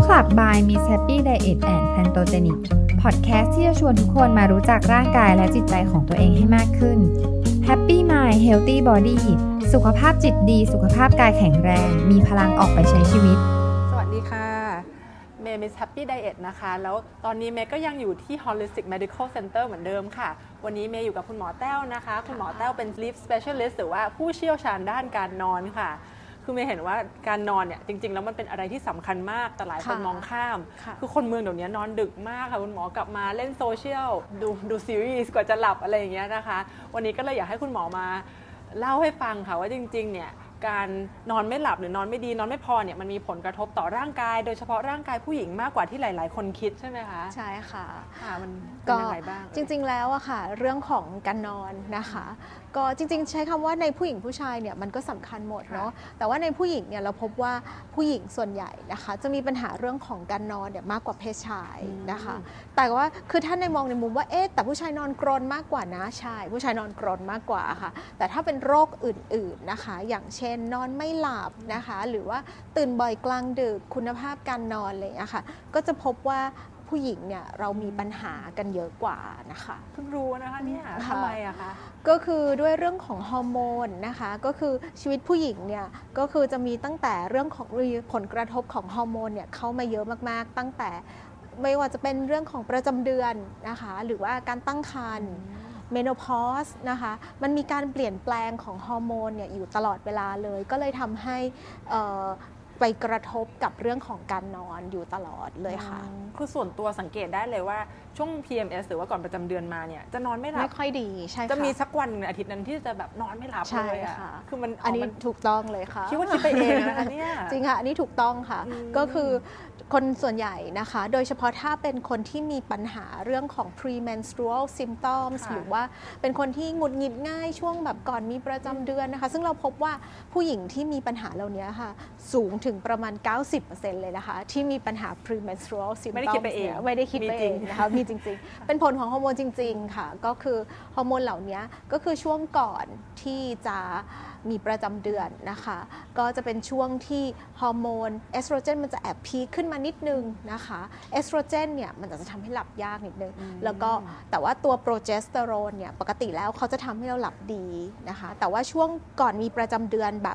Club by Miss Happy Diet and Pantogenic พอดแคสต์ที่จะชวนทุกคนมารู้จักร่างกายและจิตใจของตัวเองให้มากขึ้น Happy Mind Healthy Body สุขภาพจิตดีสุขภาพกายแข็งแรงมีพลังออกไปใช้ชีวิตสวัสดีค่ะเมย์ Miss Happy Diet นะคะแล้วตอนนี้เมย์ก็ยังอยู่ที่ Holistic Medical Center เหมือนเดิมค่ะวันนี้เมย์อยู่กับคุณหมอแต้วนะคะคุณหมอแต้วเป็น Sleep Specialist หรือว่าผู้เชี่ยวชาญด้านการนอนค่ะคือเมย์เห็นว่าการนอนเนี่ยจริงๆแล้วมันเป็นอะไรที่สำคัญมากแต่หลายคนมองข้ามคือคนเมืองเดี๋ยวนี้นอนดึกมากค่ะคุณหมอกลับมาเล่นโซเชียลดูซีรีส์กว่าจะหลับอะไรอย่างเงี้ยนะคะวันนี้ก็เลยอยากให้คุณหมอมาเล่าให้ฟังค่ะว่าจริงๆเนี่ยการนอนไม่หลับหรือนอนไม่ดีนอนไม่พอเนี่ยมันมีผลกระทบต่อร่างกายโดยเฉพาะร่างกายผู้หญิงมากกว่าที่หลายๆคนคิดใช่ไหมคะใช่ค่ะมันเป็นยังไงบ้างจริงๆแล้วอะค่ะเรื่องของการนอนนะคะก็จริงๆใช้คำว่าในผู้หญิงผู้ชายเนี่ยมันก็สำคัญหมดเนาะแต่ว่าในผู้หญิงเนี่ยเราพบว่าผู้หญิงส่วนใหญ่นะคะจะมีปัญหาเรื่องของการนอนเนี่ยมากกว่าเพศชายนะคะแต่ว่าคือถ้าในมองในมุมว่าแต่ผู้ชายนอนกรนมากกว่านะใช่ผู้ชายนอนกรนมากกว่าค่ะแต่ถ้าเป็นโรคอื่นๆนะคะอย่างเช่นนอนไม่หลับนะคะหรือว่าตื่นบ่อยกลางดึกคุณภาพการนอนอะไรอย่างเงี้ยค่ะก็จะพบว่าผู้หญิงเนี่ยเรามีปัญหากันเยอะกว่านะคะเพิ่งรู้นะคะเนี่ยทำไมอะคะก็คือด้วยเรื่องของฮอร์โมนนะคะก็คือชีวิตผู้หญิงเนี่ยก็คือจะมีตั้งแต่เรื่องของผลกระทบของฮอร์โมนเนี่ยเข้ามาเยอะมากๆตั้งแต่ไม่ว่าจะเป็นเรื่องของประจำเดือนนะคะหรือว่าการตั้งครรภ์เมโนพอสนะคะมันมีการเปลี่ยนแปลงของฮอร์โมนเนี่ยอยู่ตลอดเวลาเลยก็เลยทำให้ไปกระทบกับเรื่องของการนอนอยู่ตลอดเลยค่ะคือส่วนตัวสังเกตได้เลยว่าช่วง PMS หรือว่าก่อนประจำเดือนมาเนี่ยจะนอนไม่หลับไม่ค่อยดีใช่ค่ะจะมีสักวันในอาทิตย์นั้นที่จะแบบนอนไม่หลับเลยอ่ะคืออันนี้ถูกต้องเลยค่ะคิดว่าคิดไปเองนะคะเนี่ยจริงค่ะอันนี้ถูกต้องค่ะก็คือคนส่วนใหญ่นะคะโดยเฉพาะถ้าเป็นคนที่มีปัญหาเรื่องของ premenstrual symptoms หรือว่าเป็นคนที่หงุดหงิดง่ายช่วงแบบก่อนมีประจำเดือนนะคะซึ่งเราพบว่าผู้หญิงที่มีปัญหาเหล่านี้ค่ะสูงถึงประมาณ 90% เลยนะคะที่มีปัญหา premenstrual symptoms ไม่ได้คิดไปเองไม่ได้คิดไปเองนะคะมีจริงๆเป็นผลของฮอร์โมนจริงๆค่ะก็คือฮอร์โมนเหล่านี้ก็คือช่วงก่อนที่จะมีประจำเดือนนะคะก็จะเป็นช่วงที่ฮอร์โมนเอสโตรเจนมันจะแอบพีคขึ้นมานิดนึงนะคะเอสโตรเจนเนี่ยมันจะทำให้หลับยากนิดนึงแล้วก็แต่ว่าตัวโปรเจสเตอโรนเนี่ยปกติแล้วเขาจะทำให้เราหลับดีนะคะแต่ว่าช่วงก่อนมีประจำเดือนแบบ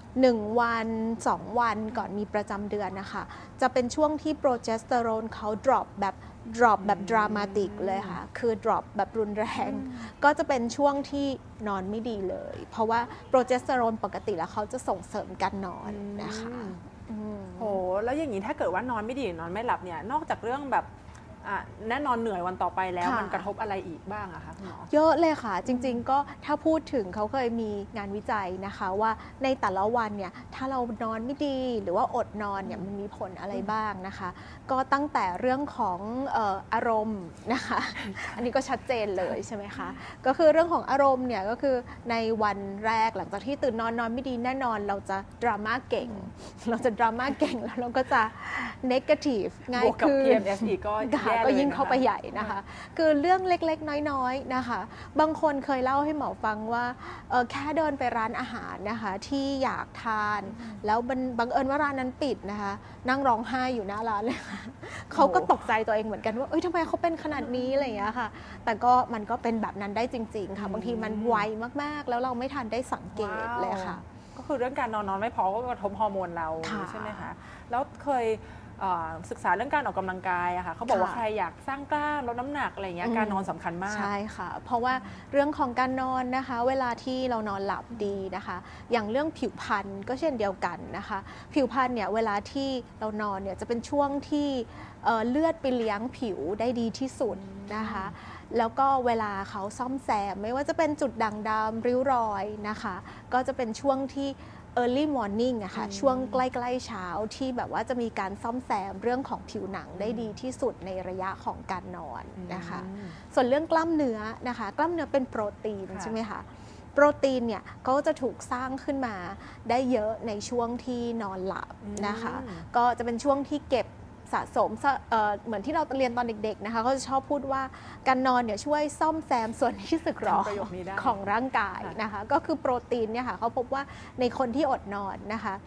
1 วัน 2 วันก่อนมีประจำเดือนนะคะจะเป็นช่วงที่โปรเจสเตอโรนเขา drop แบบดรามาติกเลยค่ะคือ drop แบบรุนแรงก็จะเป็นช่วงที่นอนไม่ดีเลยเพราะว่าโปรเจสเตอโรนปกติแล้วเขาจะส่งเสริมการนอนนะคะโหแล้วอย่างนี้ถ้าเกิดว่านอนไม่ดีนอนไม่หลับเนี่ยนอกจากเรื่องแบบแน่นอนเหนื่อยวันต่อไปแล้วมันกระทบอะไรอีกบ้างอะคะคุณหมอเยอะเลยค่ะจริงๆก็ถ้าพูดถึงเขาเคยมีงานวิจัยนะคะว่าในแต่ละวันเนี่ยถ้าเรานอนไม่ดีหรือว่าอดนอนเนี่ยมันมีผลอะไรบ้างนะคะก็ตั้งแต่เรื่องของอารมณ์นะคะอันนี้ก็ชัดเจนเลยใช่ไหมคะก็คือเรื่องของอารมณ์เนี่ยก็คือในวันแรกหลังจากที่ตื่นนอนไม่ดีแน่นอนเราจะดราม่าเก่งแล้วเราก็จะ negative ง่ายขึ้น PMS อีกก็ยิ่งเข้าไปใหญ่นะคะคือเรื่องเล็กๆน้อยๆนะคะบางคนเคยเล่าให้หมอฟังว่าแค่เดินไปร้านอาหารนะคะที่อยากทานแล้วบังเอิญว่าร้านนั้นปิดนะคะนั่งร้องไห้อยู่หน้าร้านเลยค่ะเขาก็ตกใจตัวเองเหมือนกันว่าทำไมเขาเป็นขนาดนี้อะไรอย่างเงี้ยค่ะแต่ก็มันก็เป็นแบบนั้นได้จริงๆค่ะบางทีมันไวมากๆแล้วเราไม่ทันได้สังเกตเลยค่ะก็คือเรื่องการนอนไม่พอก็กระทบฮอร์โมนเราใช่ไหมคะแล้วเคยศึกษาเรื่องการออกกำลังกายอะค่ะเขาบอกว่าใครอยากสร้างกล้ามลดน้ำหนักอะไรเงี้ยการนอนสำคัญมากใช่ค่ะเพราะว่าเรื่องของการนอนนะคะเวลาที่เรานอนหลับดีนะคะอย่างเรื่องผิวพรรณก็เช่นเดียวกันนะคะผิวพรรณเนี่ยเวลาที่เรานอนเนี่ยจะเป็นช่วงที่เลือดไปเลี้ยงผิวได้ดีที่สุดนะคะแล้วก็เวลาเขาซ่อมแซมไม่ว่าจะเป็นจุดด่างดำริ้วรอยนะคะก็จะเป็นช่วงที่early morning อะค่ะช่วงใกล้ๆเช้าที่แบบว่าจะมีการซ่อมแซมเรื่องของผิวหนังได้ดีที่สุดในระยะของการนอนนะคะส่วนเรื่องกล้ามเนื้อนะคะกล้ามเนื้อเป็นโปรตีนใช่ไหมคะโปรตีนเนี่ยก็จะถูกสร้างขึ้นมาได้เยอะในช่วงที่นอนหลับนะคะก็จะเป็นช่วงที่เก็บ สะสมเหมือนที่เราเรียนตอนเด็กๆนะคะเขาจะชอบพูดว่าการนอนเนี่ยช่วยซ่อมแซมส่วนที่สึกหรอของร่างกายนะคะก็คือโปรตีนเนี่ยค่ะเขาพบว่าในคนที่อดนอนนะคะ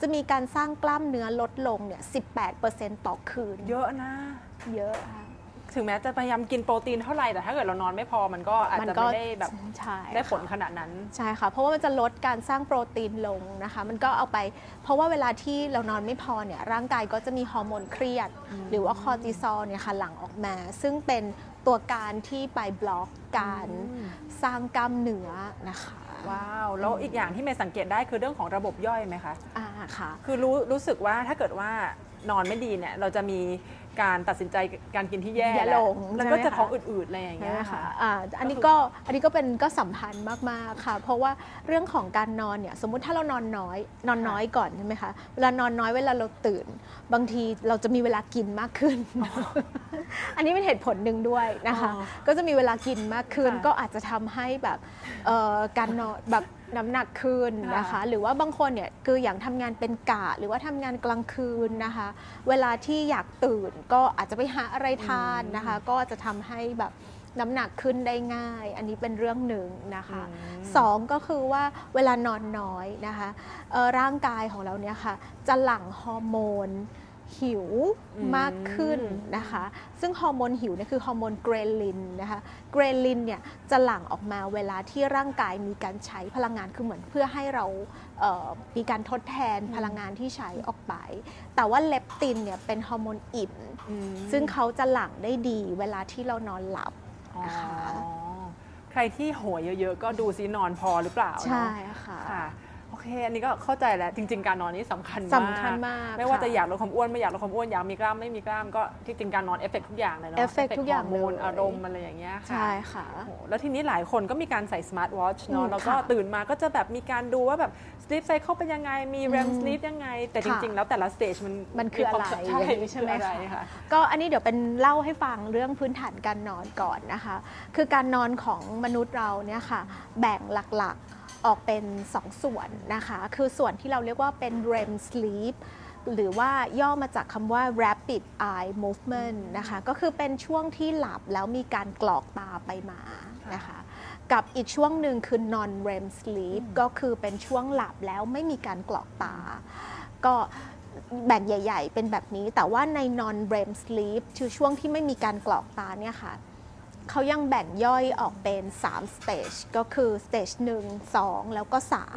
จะมีการสร้างกล้ามเนื้อลดลงเนี่ย 18% ต่อคืนเยอะนะเยอะค่ะถึงแม้จะพยายามกินโปรตีนเท่าไหร่แต่ถ้าเกิดเรานอนไม่พอมันก็อาจจะไม่ได้แบบได้ผลขนาดนั้นใช่ค่ะเพราะว่ามันจะลดการสร้างโปรตีนลงนะคะมันก็เอาไปเพราะว่าเวลาที่เรานอนไม่พอเนี่ยร่างกายก็จะมีฮอร์โมนเครียดหรือว่าคอร์ติซอลเนี่ยค่ะหลั่งออกมาซึ่งเป็นตัวการที่ไปบล็อกการสร้างกล้ามเนื้อนะคะว้าวแล้วอีกอย่างที่เมย์สังเกตได้คือเรื่องของระบบย่อยไหมคะค่ะคือรู้สึกว่าถ้าเกิดว่านอนไม่ดีเนี่ยเราจะมีการตัดสินใจการกินที่แย่ลงแล้วก็จะท้องอืดๆอะไรอย่างเงี้ยค่ะอันนี้ก็สัมพันธ์มากๆค่ะเพราะว่าเรื่องของการนอนเนี่ยสมมุติถ้าเรานอนน้อยก่อนใช่ไหมคะเวลานอนน้อยเวลาเราตื่นบางทีเราจะมีเวลากินมากขึ้น อันนี้เป็นเหตุผลหนึ่งด้วยนะคะก็จะมีเวลากินมากขึ้นก็อาจจะทำให้แบบการนอนแบบน้ำหนักขึ้นนะคะหรือว่าบางคนเนี่ยคืออย่างทำงานเป็นกะหรือว่าทำงานกลางคืนนะคะเวลาที่อยากตื่นก็อาจจะไปหาอะไรทานนะคะก็จะทำให้แบบน้ำหนักขึ้นได้ง่ายอันนี้เป็นเรื่องหนึ่งนะคะสองก็คือว่าเวลานอนน้อยนะคะร่างกายของเราเนี่ยค่ะจะหลั่งฮอร์โมนหิวมากขึ้นนะคะซึ่งฮอร์โมนหิวเนี่ยคือฮอร์โมนเกรลินนะคะเกรลินเนี่ยจะหลั่งออกมาเวลาที่ร่างกายมีการใช้พลังงานคือเหมือนเพื่อให้เรามีการทดแทนพลังงานที่ใช้ออกไปแต่ว่าเลปตินเนี่ยเป็นฮอร์โมนอิ่มซึ่งเขาจะหลั่งได้ดีเวลาที่เรานอนหลับนะคะใครที่หัวเยอะๆก็ดูซินอนพอหรือเปล่าใช่ค่ะโอเคอันนี้ก็เข้าใจแล้วจริงๆการนอนนี้สำคัญมากไม่ว่าจะอยากลดความอ้วนไม่อยากลดความอ้วนอยากมีกล้ามไม่มีกล้ามก็ที่จริงการนอนเอฟเฟกต์ทุกอย่างเลยเนาะเอฟเฟกต์ทุกอย่างฮอร์โมนอารมณ์อะไรอย่างเงี้ยใช่ค่ะแล้วทีนี้หลายคนก็มีการใส่สมาร์ทวอทช์เนาะแล้วก็ตื่นมาก็จะแบบมีการดูว่าแบบ sleep cycle เป็นยังไงมี REM sleep ยังไงแต่จริงๆแล้วแต่ละสเตจมันคืออะไรใช่ไหมคะก็อันนี้เดี๋ยวเป็นเล่าให้ฟังเรื่องพื้นฐานการนอนก่อนนะคะคือการนอนของมนุษย์เราเนี่ยค่ะแบ่งหลักๆออกเป็น2ส่วนนะคะคือส่วนที่เราเรียกว่าเป็น REM sleep หรือว่าย่อมาจากคำว่า rapid eye movement นะคะก็คือเป็นช่วงที่หลับแล้วมีการกรอกตาไปมานะคะกับอีกช่วงหนึ่งคือ non REM sleep ก็คือเป็นช่วงหลับแล้วไม่มีการกรอกตาก็แบ่งใหญ่ๆเป็นแบบนี้แต่ว่าใน non REM sleep คือช่วงที่ไม่มีการกรอกตาเนี่ยค่ะเขายังแบ่งย่อยออกเป็น3 stage ก็คือ stage 1 2 แล้วก็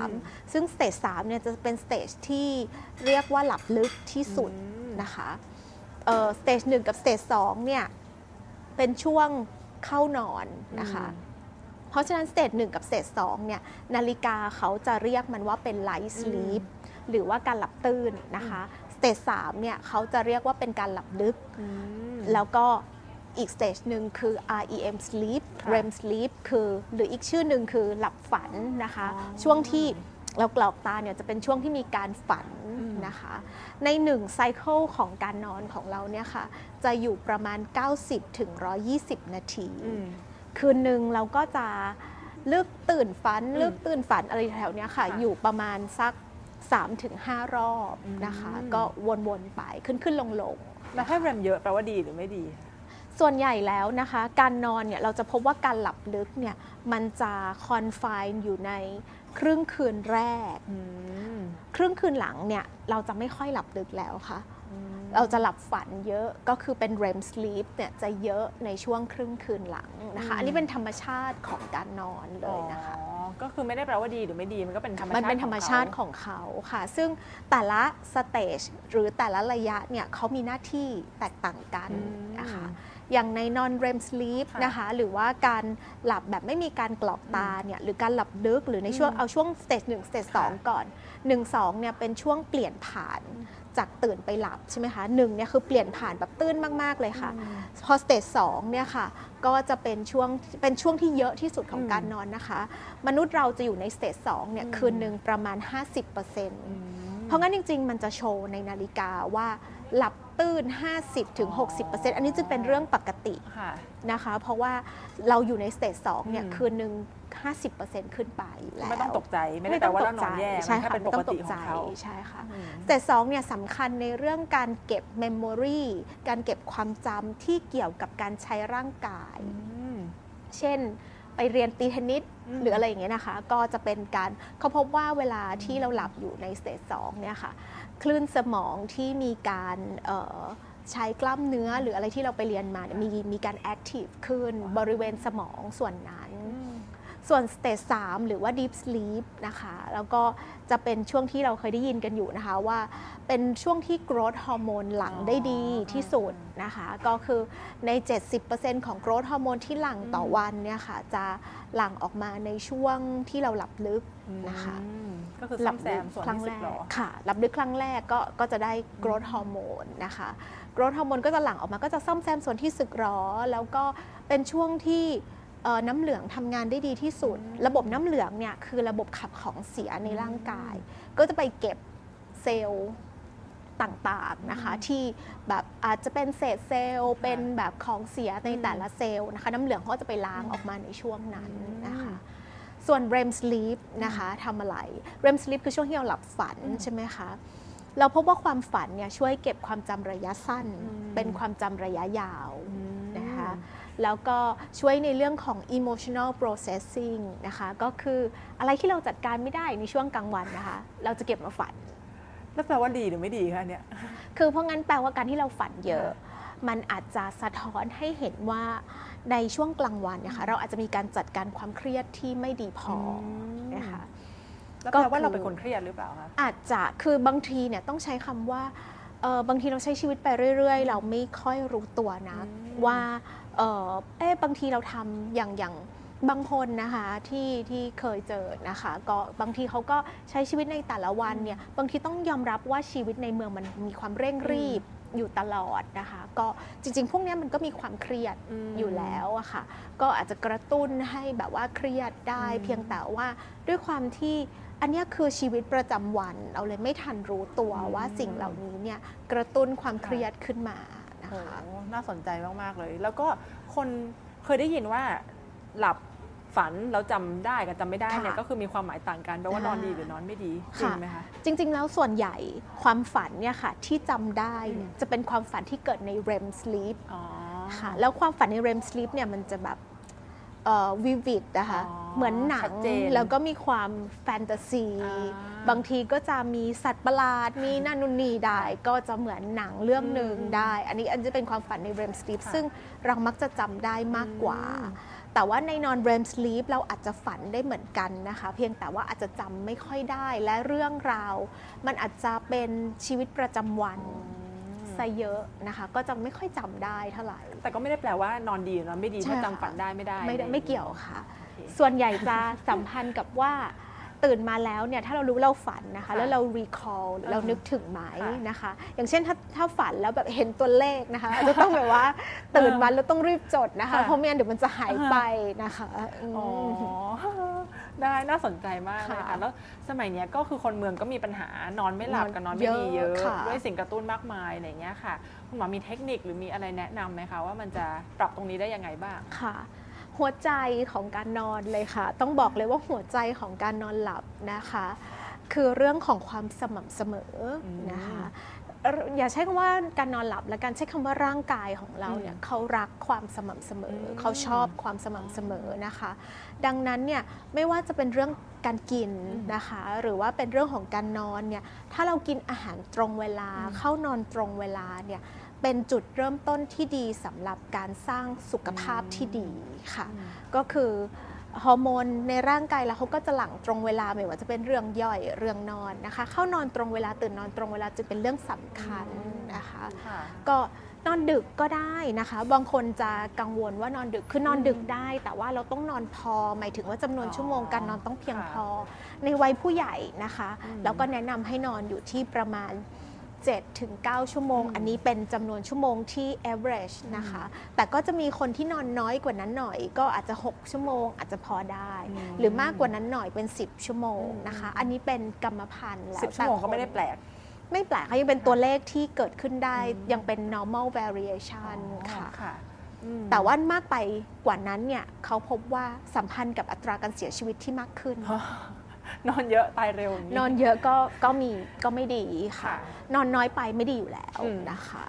3ซึ่ง stage 3เนี่ยจะเป็น stage ที่เรียกว่าหลับลึกที่สุดนะคะstage 1 กับ stage 2เนี่ยเป็นช่วงเข้านอนนะคะเพราะฉะนั้น stage 1 กับ stage 2เนี่ยนาฬิกาเขาจะเรียกมันว่าเป็น light sleep หรือว่าการหลับตื่นนะคะ stage 3เนี่ยเขาจะเรียกว่าเป็นการหลับลึกแล้วก็อีกสเตจหนึ่งคือ REM sleep REM sleep คือหรืออีกชื่อหนึ่งคือหลับฝันนะคะช่วงที่เรากรอกตาเนี่ยจะเป็นช่วงที่มีการฝันนะคะใน1ไซเคิลของการนอนของเราเนี่ยค่ะจะอยู่ประมาณ90ถึง120นาทีคืนหนึ่งเราก็จะเลือกตื่นฝันอะไรแถวเนี้ยค่ะอยู่ประมาณสัก 3-5 รอบนะคะก็วนๆไปขึ้นลงแล้วถ้า REM เยอะแปลว่าดีหรือไม่ดีส่วนใหญ่แล้วนะคะการนอนเนี่ยเราจะพบว่าการหลับลึกเนี่ยมันจะคอนไฟน์อยู่ในครึ่งคืนแรกครึ่งคืนหลังเนี่ยเราจะไม่ค่อยหลับลึกแล้วค่ะเราจะหลับฝันเยอะก็คือเป็น REM sleep เนี่ยจะเยอะในช่วงครึ่งคืนหลังนะคะอันนี้เป็นธรรมชาติของการนอนเลยนะคะก็คือไม่ได้แปลว่าดีหรือไม่ดีมันก็เป็นธรรมชาติมันเป็นธรรมชาติของเขาค่ะซึ่งแต่ละสเตจหรือแต่ละระยะเนี่ยเขามีหน้าที่แตกต่างกันนะคะอย่างใน non REM sleep นะคะหรือว่าการหลับแบบไม่มีการกรอกตาเนี่ยหรือการหลับลึกหรือในช่วงเอาช่วง stage 1 stage 2 ก่อน 1-2 เนี่ยเป็นช่วงเปลี่ยนผ่านจากตื่นไปหลับใช่ไหมคะ1เนี่ยคือเปลี่ยนผ่านแบบตื่นมากๆเลยค่ะพอ stage 2 เนี่ยค่ะก็จะเป็นช่วงที่เยอะที่สุดของการนอนนะคะมนุษย์เราจะอยู่ใน stage 2 เนี่ยคืนหนึ่งประมาณ 50%เพราะงั้นจริงๆมันจะโชว์ในนาฬิกาว่าหลับตื่น 50-60% อันนี้จึงเป็นเรื่องปกตินะคะเพราะว่าเราอยู่ในสเตจ2เนี่ยคืนหนึ่ง 50% ขึ้นไปแล้วไม่ต้องตกใจไม่ได้แปลว่าเรานอนแย่มันแค่เป็นปกติของเขาใช่ค่ะสเตจ2เนี่ยสำคัญในเรื่องการเก็บเมมโมรีการเก็บความจำที่เกี่ยวกับการใช้ร่างกายเช่นไปเรียนตีเทนนิสหรืออะไรอย่างเงี้ยนะคะก็จะเป็นการเขาพบว่าเวลาที่เราหลับอยู่ในสเตจ2เนี่ยค่ะคลื่นสมองที่มีการใช้กล้ามเนื้อหรืออะไรที่เราไปเรียนมามีการแอคทีฟขึ้นบริเวณสมองส่วนนั้นส่วนสเตจ3หรือว่า Deep Sleep นะคะแล้วก็จะเป็นช่วงที่เราเคยได้ยินกันอยู่นะคะว่าเป็นช่วงที่ growth hormone หลั่งได้ดีที่สุดนะคะก็คือใน 70% ของ growth hormone ที่หลั่งต่อวันเนี่ยค่ะจะหลั่งออกมาในช่วงที่เราหลับลึกนะคะก็คือซ่อมแซมส่วนที่สึกหรอค่ะหลับลึกครั้งแรกก็จะได้ growth hormone นะคะ growth hormone ก็จะหลั่งออกมาก็จะซ่อมแซมส่วนที่สึกหรอแล้วก็เป็นช่วงที่น้ำเหลืองทำงานได้ดีที่สุดระบบน้ำเหลืองเนี่ยคือระบบขับของเสียในร่างกายก็จะไปเก็บเซลล์ต่างๆนะคะที่แบบอาจจะเป็นเศษเซลล์เป็นแบบของเสียในแต่ละเซลล์นะคะน้ำเหลืองเขาจะไปล้างออกมาในช่วงนั้นนะคะส่วน REM sleep นะคะทำอะไร REM sleep คือช่วงที่เราหลับฝันใช่ไหมคะเราพบว่าความฝันเนี่ยช่วยเก็บความจำระยะสั้นเป็นความจำระยะยาวนะคะแล้วก็ช่วยในเรื่องของ emotional processing นะคะก็คืออะไรที่เราจัดการไม่ได้ในช่วงกลางวันนะคะเราจะเก็บมาฝันแล้วแปลว่าดีหรือไม่ดีคะเนี่ยคือเพราะงั้นแปลว่าการที่เราฝันเยอะมันอาจจะสะท้อนให้เห็นว่าในช่วงกลางวันนะคะเราอาจจะมีการจัดการความเครียดที่ไม่ดีพอนะคะแล้วแปลว่าเราเป็นคนเครียดหรือเปล่าคะอาจจะคือบางทีเนี่ยต้องใช้คำว่าบางทีเราใช้ชีวิตไปเรื่อยๆเราไม่ค่อยรู้ตัวนะว่าบางทีเราทำอย่างบางคนนะคะที่เคยเจอนะคะก็บางทีเขาก็ใช้ชีวิตในแต่ละวันเนี่ยบางทีต้องยอมรับว่าชีวิตในเมืองมันมีความเร่งรีบอยู่ตลอดนะคะก็จริงๆพวกนี้มันก็มีความเครียดอยู่แล้วอะค่ะก็อาจจะกระตุ้นให้แบบว่าเครียดได้เพียงแต่ว่าด้วยความที่อันนี้คือชีวิตประจำวันเราเลยไม่ทันรู้ตัวว่าสิ่งเหล่านี้เนี่ยกระตุ้นความเครียดขึ้นมานะคะน่าสนใจมากๆเลยแล้วก็คนเคยได้ยินว่าหลับฝันแล้วจำได้กับจำไม่ได้เนี่ยก็คือมีความหมายต่างกันแปลว่านอนดีหรือนอนไม่ดีจริงไหมคะจริงๆแล้วส่วนใหญ่ความฝันเนี่ยค่ะที่จำได้จะเป็นความฝันที่เกิดใน REM sleep ค่ะแล้วความฝันใน REM sleep เนี่ยมันจะแบบvivid นะคะเหมือนหนังแล้วก็มีความแฟนตาซีบางทีก็จะมีสัตว์ประหลาดมีนั่นนู่นนี่ได้ก็จะเหมือนหนังเรื่องหนึ่งได้อันนี้จะเป็นความฝันใน REM sleep ซึ่งเรามักจะจำได้มากกว่าแต่ว่าใน non REM sleep เราอาจจะฝันได้เหมือนกันนะคะเพียงแต่ว่าอาจจะจำไม่ค่อยได้และเรื่องราวมันอาจจะเป็นชีวิตประจำวันซะเยอะนะคะก็จะไม่ค่อยจำได้เท่าไหร่แต่ก็ไม่ได้แปลว่านอนดีหรือนอนไม่ดีถ้าจำฝันได้ไม่เกี่ยวค่ะส่วนใหญ่จะสัมพันธ์กับว่าตื่นมาแล้วเนี่ยถ้าเรารู้เราฝันนะคะแล้วเรา recall เรานึกถึงไหมนะคะอย่างเช่นถ้าฝันแล้วแบบเห็นตัวเลขนะคะจะต้องแบบว่าตื่นมาแล้วต้องรีบจดนะคะเพราะไม่งั้นเดี๋ยวมันจะหายไปนะคะได้น่าสนใจมากเลยค่ะแล้วสมัยนี้ก็คือคนเมืองก็มีปัญหานอนไม่หลับกับนอนไม่ดีเยอะด้วยสิ่งกระตุ้นมากมายอะไรอย่างเงี้ยค่ะคุณหมอมีเทคนิคหรือมีอะไรแนะนำไหมคะว่ามันจะปรับตรงนี้ได้ยังไงบ้างค่ะหัวใจของการนอนเลยค่ะต้องบอกเลยว่าหัวใจของการนอนหลับนะคะคือเรื่องของความสม่ำเสมอนะคะอย่าใช้คำว่าการนอนหลับและการใช้คำว่าร่างกายของเราเนี่ยเขารักความสม่ำเสมอเขาชอบความสม่ำเสมอนะคะดังนั้นเนี่ยไม่ว่าจะเป็นเรื่องการกินนะคะหรือว่าเป็นเรื่องของการนอนเนี่ยถ้าเรากินอาหารตรงเวลาเข้านอนตรงเวลาเนี่ยเป็นจุดเริ่มต้นที่ดีสำหรับการสร้างสุขภาพที่ดีค่ะก็คือฮอร์โมนในร่างกายแล้วเขาก็จะหลั่งตรงเวลาไม่ว่าจะเป็นเรื่องย่อยเรื่องนอนนะคะเข้านอนตรงเวลาตื่นนอนตรงเวลาจะเป็นเรื่องสำคัญนะคะก็นอนดึกก็ได้นะคะบางคนจะกังวลว่านอนดึกคือนอนดึกได้แต่ว่าเราต้องนอนพอหมายถึงว่าจำนวนชั่วโมงการนอนต้องเพียงพอในวัยผู้ใหญ่นะคะแล้วก็แนะนำให้นอนอยู่ที่ประมาณ7-9 ชั่วโมงอันนี้เป็นจำนวนชั่วโมงที่ average นะคะแต่ก็จะมีคนที่นอนน้อยกว่านั้นหน่อยก็อาจจะ6ชั่วโมงอาจจะพอได้หรือมากกว่านั้นหน่อยเป็น10ชั่วโมงนะคะอันนี้เป็นกรรมพันธุ์แล้ว 10ชั่วโมงก็ไม่ได้แปลกไม่แปลกค่ะยังเป็นตัวเลขที่เกิดขึ้นได้ยังเป็น normal variation ค่ะแต่ว่ามากไปกว่านั้นเนี่ยเขาพบว่าสัมพันธ์กับอัตราการเสียชีวิตที่มากขึ้นนอนเยอะตายเร็วนอนเยอะก็ไม่ดีค่ะนอนน้อยไปไม่ดีอยู่แล้วนะคะ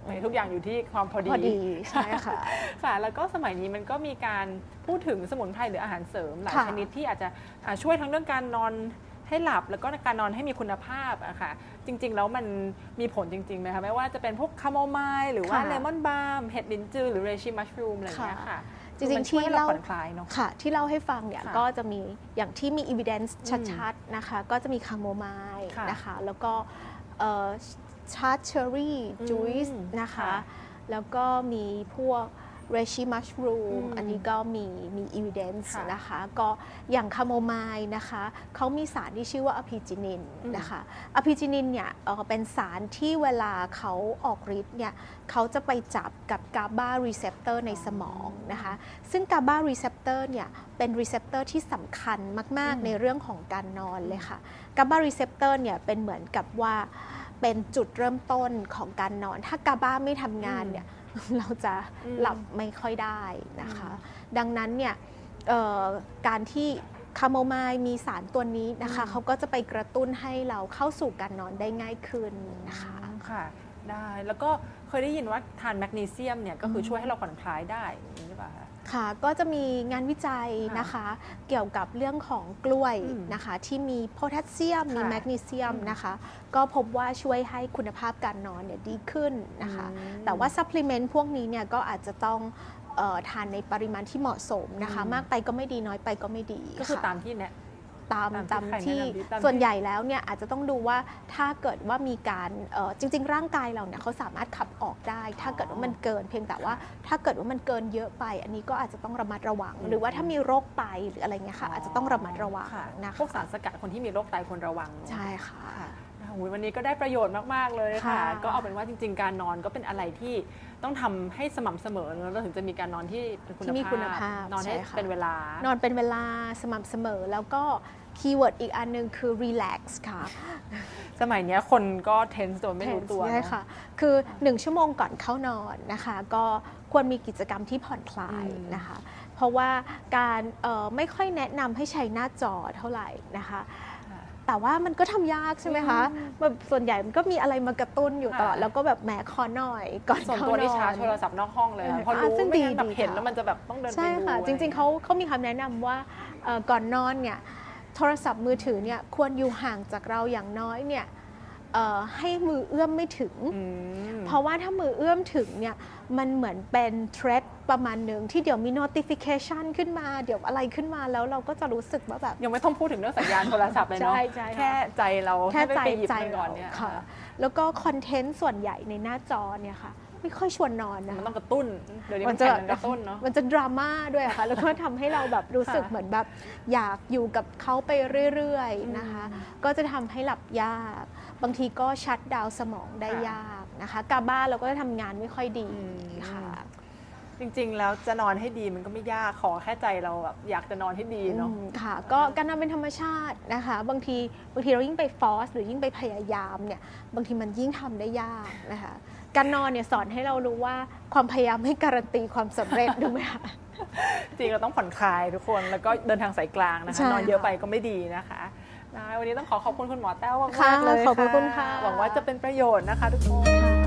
ทุกอย่างอยู่ที่ความพอดีใช่ค่ะค่ะแล้วก็สมัยนี้มันก็มีการพูดถึงสมุนไพรหรืออาหารเสริมหลายชนิดที่อาจจะช่วยทั้งเรื่องการนอนให้หลับแล้วก็การนอนให้มีคุณภาพอะค่ะจริงๆแล้วมันมีผลจริงๆไหมคะไม่ว่าจะเป็นพวกคาโมไมล์หรือว่าเลมอนบาล์มเห็ดลิ้นจือหรือเรชิมัชรูมอะไรอย่างเงี้ยค่ะจริงๆที่เล่าค่ะที่เล่าให้ฟังเนี่ยก็จะมีอย่างที่มี evidence ชัดๆนะคะก็จะมีคาโมไมล์นะคะแล้วก็ชาร์ตเชอร์รี่จูสนะคะแล้วก็มีพวกreishi mushroom อันนี้ก็มี evidence นะคะก็อย่างคาโมไมล์นะคะเขามีสารที่ชื่อว่าอะพิจินินนะคะอะพิจินินเนี่ยเป็นสารที่เวลาเขาออกฤทธิ์เนี่ยเขาจะไปจับกับ GABA receptor ในสมองนะคะซึ่ง GABA receptor เนี่ยเป็น receptor ที่สำคัญมากๆในเรื่องของการนอนเลยค่ะ GABA receptor เนี่ยเป็นเหมือนกับว่าเป็นจุดเริ่มต้นของการนอนถ้า GABA ไม่ทำงานเนี่ยเราจะหลับไม่ค่อยได้นะคะดังนั้นเนี่ยการที่คาโมไมล์มีสารตัวนี้นะคะเขาก็จะไปกระตุ้นให้เราเข้าสู่การนอนได้ง่ายขึ้นนะคะค่ะได้แล้วก็เคยได้ยินว่าทานแมกนีเซียมเนี่ยก็คือช่วยให้เราผ่อนคลายได้อย่างนี้หรือเปล่าคะค่ะก็จะมีงานวิจัยนะคะเกี่ยวกับเรื่องของกล้วยนะคะที่มีโพแทสเซียมมีแมกนีเซียมนะคะก็พบว่าช่วยให้คุณภาพการนอนเนี่ยดีขึ้นนะคะแต่ว่าซัพพลีเมนต์พวกนี้เนี่ยก็อาจจะต้องทานในปริมาณที่เหมาะสมนะคะมากไปก็ไม่ดีน้อยไปก็ไม่ดีก็คือตามที่เนี่ยตามที่ส่วนใหญ่แล้วเนี่ยอาจจะต้องดูว่าถ้าเกิดว่ามีการจริงๆร่างกายเราเนี่ยเขาสามารถขับออกได้ถ้าเกิดว่ามันเกินเพียงแต่ว่าถ้าเกิดว่ามันเกินเยอะไปอันนี้ก็อาจจะต้องระมัดระวังหรือว่าถ้ามีโรคไตหรืออะไรเงี้ยค่ะอาจจะต้องระมัดระวังนะคะพวกสารสกัดคนที่มีโรคไตควรระวังใช่ค่ะวันนี้ก็ได้ประโยชน์มากๆเลยค่ะก็เอาเป็นว่าจริงๆการนอนก็เป็นอะไรที่ต้องทำให้สม่ำเสมอแล้วถึงจะมีการนอนที่มีคุณภาพนอนให้เป็นเวลานอนเป็นเวลาสม่ำเสมอแล้วก็คีย์เวิร์ดอีกอันนึงคือ relax ค่ะสมัยนี้คนก็เทนส์โดยไม่รู้ตัวใช่ค่ะคือ1ชั่วโมงก่อนเข้านอนนะคะก็ควรมีกิจกรรมที่ผ่อนคลายนะคะเพราะว่าการไม่ค่อยแนะนำให้ใช้หน้าจอเท่าไหร่นะคะแต่ว่ามันก็ทำยากใช่ไหมคะแบบส่วนใหญ่มันก็มีอะไรมากระตุ้นอยู่ตลอดแล้วก็แบบแหมขอหน่อยก่อนเข้านอนส่วนตัวนี่ชาร์จโทรศัพท์นอกห้องเลยเพราะรู้ไม่งั้นแบบเห็นแล้วมันจะแบบต้องเดินไปดูใช่ค่ะจริงๆเขามีคำแนะนำว่าก่อนนอนเนี่ยโทรศัพท์มือถือเนี่ยควรอยู่ห่างจากเราอย่างน้อยเนี่ยให้มือเอื้อมไม่ถึงเพราะว่าถ้ามือเอื้อมถึงเนี่ยมันเหมือนเป็นเทรดประมาณหนึ่งที่เดี๋ยวมี notification ขึ้นมาเดี๋ยวอะไรขึ้นมาแล้วเราก็จะรู้สึกว่าแบบยังไม่ต้องพูดถึงเรื่องสัญญาณโทรศัพท์เลยเนาะแค่ใจเราแค่ใจก่อนเนี่ยค่ะแล้วก็คอนเทนต์ส่วนใหญ่ในหน้าจอเนี่ยค่ะไม่ค่อยชวนนอนนะมันต้องกระตุ้นเดี๋ยวนี้มันกระตุ้นเนาะมันจะดราม่าด้วยค่ะแล้วก็ทำให้เราแบบรู้สึกเหมือนแบบอยากอยู่กับเขาไปเรื่อยๆนะคะก็จะทำให้หลับยากบางทีก็ชัตดาวน์สมองได้ยากนะคะกาบ้าเราก็จะทำงานไม่ค่อยดีค่ะจริงๆแล้วจะนอนให้ดีมันก็ไม่ยากขอแค่ใจเราแบบอยากจะนอนให้ดีเนาะค่ะก็การนอนเป็นธรรมชาตินะคะบางทีเรายิ่งไปฟอร์สหรือยิ่งไปพยายามเนี่ยบางทีมันยิ่งทำได้ยากนะคะการนอนเนี่ยสอนให้เรารู้ว่าความพยายามไม่การันตีความสำเร็จถูกไหมคะจริงเราต้องผ่อนคลายทุกคนแล้วก็เดินทางสายกลางนะคะนอนเยอะไปก็ไม่ดีนะคะวันนี้ต้องขอบคุณคุณหมอแต้วมากๆเลยค่ะขอบคุณค่ะหวังว่าจะเป็นประโยชน์นะคะทุกคน